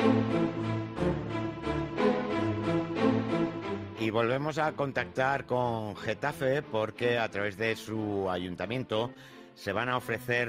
Y volvemos a contactar con Getafe porque a través de su ayuntamiento se van a ofrecer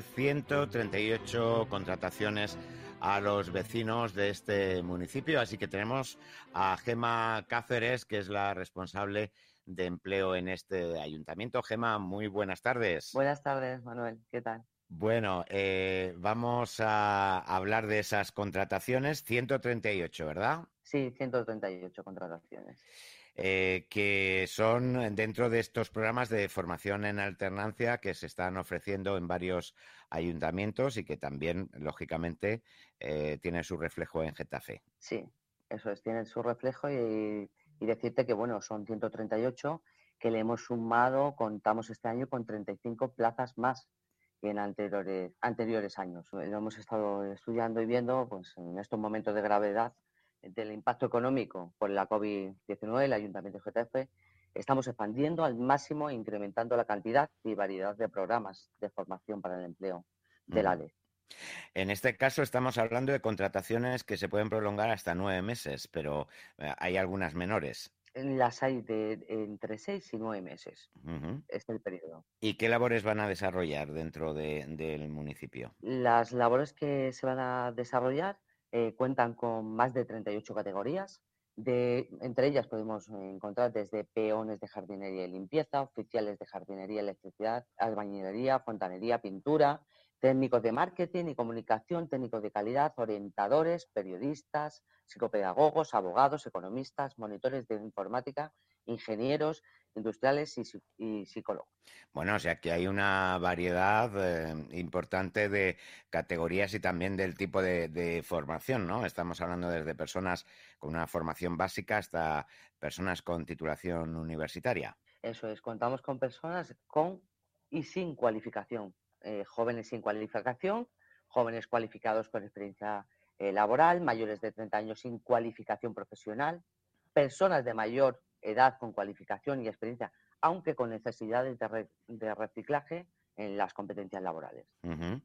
138 contrataciones a los vecinos de este municipio. Así que tenemos a Gema Cáceres, que es la responsable de empleo en este ayuntamiento. Gema, muy buenas tardes. Buenas tardes, Manuel. ¿Qué tal? Bueno, vamos a hablar de esas contrataciones, 138, ¿verdad? Sí, 138 contrataciones. Que son dentro de estos programas de formación en alternancia que se están ofreciendo en varios ayuntamientos y que también, lógicamente, tiene su reflejo en Getafe. Sí, eso es, tiene su reflejo y decirte que, bueno, son 138 que le hemos sumado, contamos este año con 35 plazas más que en anteriores años. Lo hemos estado estudiando y viendo, pues en estos momentos de gravedad del impacto económico por la COVID-19, el Ayuntamiento de Getafe, estamos expandiendo al máximo e incrementando la cantidad y variedad de programas de formación para el empleo del ALE. En este caso estamos hablando de contrataciones que se pueden prolongar hasta 9 meses, pero hay algunas menores. Las hay de entre 6 y 9 meses. Uh-huh. Es el periodo. ¿Y qué labores van a desarrollar dentro del municipio? Las labores que se van a desarrollar cuentan con más de 38 categorías. Entre ellas podemos encontrar desde peones de jardinería y limpieza, oficiales de jardinería y electricidad, albañilería, fontanería, pintura, técnicos de marketing y comunicación, técnicos de calidad, orientadores, periodistas, psicopedagogos, abogados, economistas, monitores de informática, ingenieros industriales y psicólogos. Bueno, o sea que hay una variedad importante de categorías y también del tipo de formación, ¿no? Estamos hablando desde personas con una formación básica hasta personas con titulación universitaria. Eso es, contamos con personas con y sin cualificación, jóvenes sin cualificación, jóvenes cualificados con experiencia laboral, mayores de 30 años sin cualificación profesional, personas de mayor edad con cualificación y experiencia, aunque con necesidades de reciclaje en las competencias laborales. Uh-huh.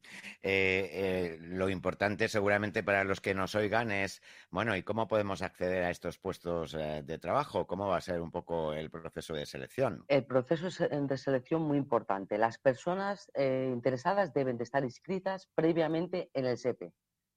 Lo importante seguramente para los que nos oigan es, bueno, ¿y cómo podemos acceder a estos puestos de trabajo? ¿Cómo va a ser un poco el proceso de selección? El proceso de selección muy importante. Las personas interesadas deben de estar inscritas previamente en el SEPE.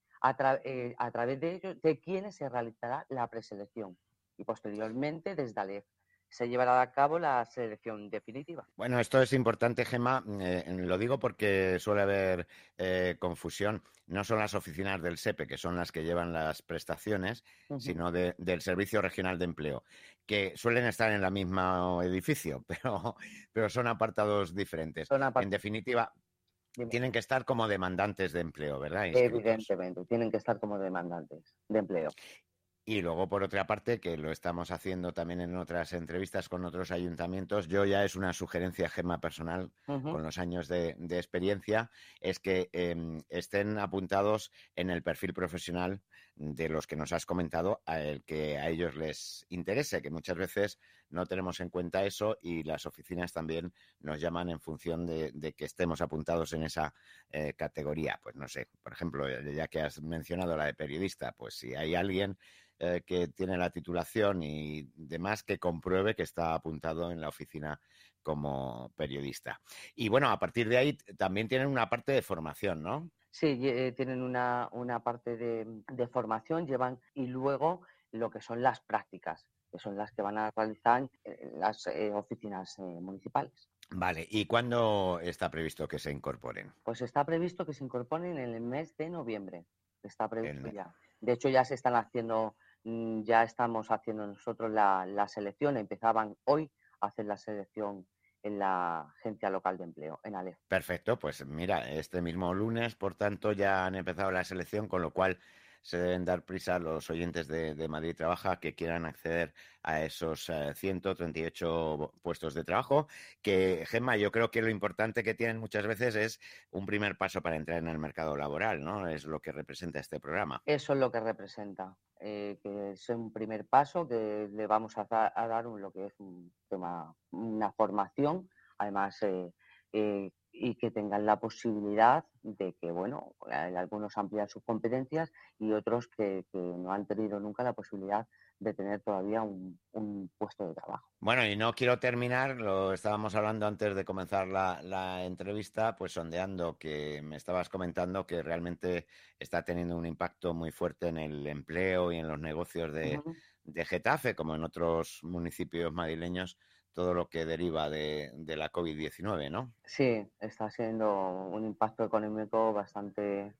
A través de ellos, de quienes se realizará la preselección y posteriormente desde ALEF se llevará a cabo la selección definitiva. Bueno, esto es importante, Gemma. Lo digo porque suele haber confusión. No son las oficinas del SEPE, que son las que llevan las prestaciones, sino del Servicio Regional de Empleo, que suelen estar en el mismo edificio, pero son apartados diferentes. En definitiva, tienen que estar como demandantes de empleo, ¿verdad? Inscritos. Evidentemente, tienen que estar como demandantes de empleo. Y luego, por otra parte, que lo estamos haciendo también en otras entrevistas con otros ayuntamientos, yo ya es una sugerencia, Gema, personal, con los años de experiencia, es que estén apuntados en el perfil profesional de los que nos has comentado, el que a ellos les interese, que muchas veces no tenemos en cuenta eso y las oficinas también nos llaman en función de que estemos apuntados en esa categoría. Pues no sé, por ejemplo, ya que has mencionado la de periodista, pues si hay alguien que tiene la titulación y demás que compruebe que está apuntado en la oficina como periodista. Y bueno, a partir de ahí también tienen una parte de formación, ¿no? Sí, tienen una parte de formación, llevan y luego lo que son las prácticas, que son las que van a realizar en las oficinas municipales. Vale, ¿y cuándo está previsto que se incorporen? Pues está previsto que se incorporen en el mes de noviembre. Está previsto El... ya. De hecho, ya se están haciendo, ya estamos haciendo nosotros la selección. Empezaban hoy a hacer la selección en la agencia local de empleo, en ALEF. Perfecto, pues mira, este mismo lunes, por tanto, ya han empezado la selección, con lo cual se deben dar prisa los oyentes de Madrid Trabaja que quieran acceder a esos 138 puestos de trabajo, que, Gemma, yo creo que lo importante que tienen muchas veces es un primer paso para entrar en el mercado laboral, ¿no? Es lo que representa este programa. Eso es lo que representa, que es un primer paso que le vamos a dar lo que es un tema, una formación, además y que tengan la posibilidad de que, bueno, algunos amplían sus competencias y otros que no han tenido nunca la posibilidad de tener todavía un puesto de trabajo. Bueno, y no quiero terminar, lo estábamos hablando antes de comenzar la entrevista, pues sondeando que me estabas comentando que realmente está teniendo un impacto muy fuerte en el empleo y en los negocios de Getafe, como en otros municipios madrileños, todo lo que deriva de la COVID-19, ¿no? Sí, está siendo un impacto económico bastante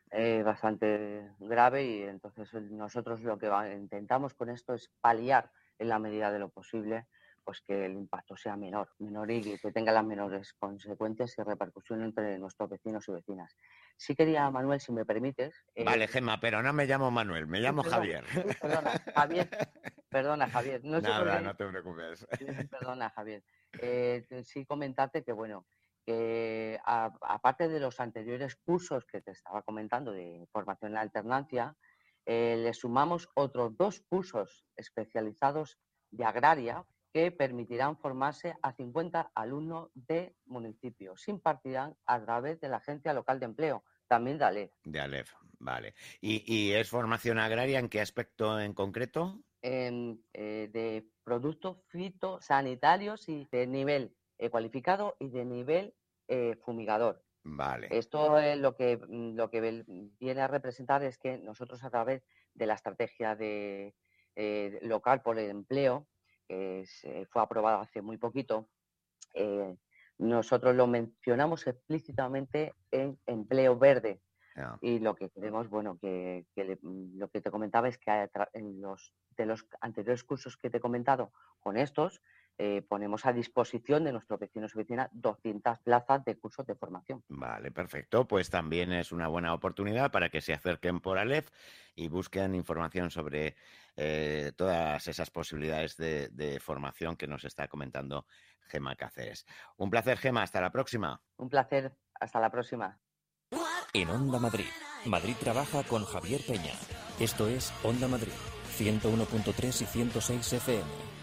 grave y entonces nosotros lo que intentamos con esto es paliar en la medida de lo posible pues que el impacto sea menor y que tenga las menores consecuencias y repercusión entre nuestros vecinos y vecinas. Sí quería, Manuel, si me permites. Vale, Gemma, pero no me llamo Manuel, me llamo Javier. Perdona, Javier. Perdona, Javier. No sé por Nada, qué. no te preocupes. Perdona, Javier. Sí comentarte que, bueno, que aparte de los anteriores cursos que te estaba comentando de formación en alternancia, le sumamos otros 2 cursos especializados de agraria que permitirán formarse a 50 alumnos de municipios. Se impartirán a través de la Agencia Local de Empleo, también de ALEF. De Aleph, vale. ¿Y es formación agraria en qué aspecto en concreto? De productos fitosanitarios y de nivel cualificado y de nivel fumigador. Vale. Esto es lo que viene a representar es que nosotros a través de la estrategia local por el empleo, que fue aprobada hace muy poquito, nosotros lo mencionamos explícitamente en empleo verde. Yeah. Y lo que queremos, bueno, lo que te comentaba es que de los anteriores cursos que te he comentado, con estos ponemos a disposición de nuestros vecinos y vecinas 200 plazas de cursos de formación. Vale, perfecto. Pues también es una buena oportunidad para que se acerquen por Aleph y busquen información sobre todas esas posibilidades de formación que nos está comentando Gemma Cáceres. Un placer, Gemma. Hasta la próxima. Un placer. Hasta la próxima. En Onda Madrid. Madrid trabaja con Javier Peña. Esto es Onda Madrid, 101.3 y 106 FM.